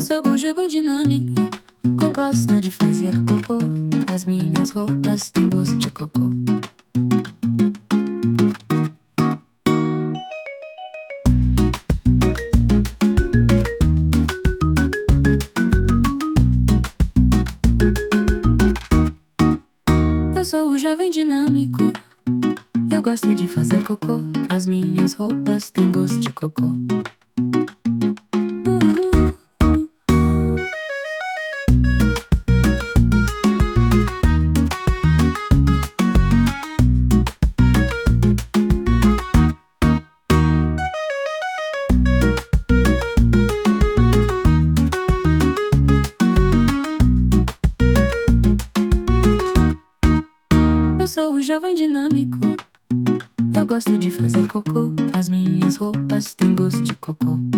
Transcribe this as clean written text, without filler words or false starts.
sou bugigo dinâmico, eu gosto de fazer cocô. As minhas roupas têm gosto de cocô. Eu sou o jovem dinâmico, eu gosto de fazer cocô. As minhas roupas têm gosto de cocô. Eu sou o jovem dinâmico, eu gosto de fazer cocô. As minhas roupas têm gosto de cocô.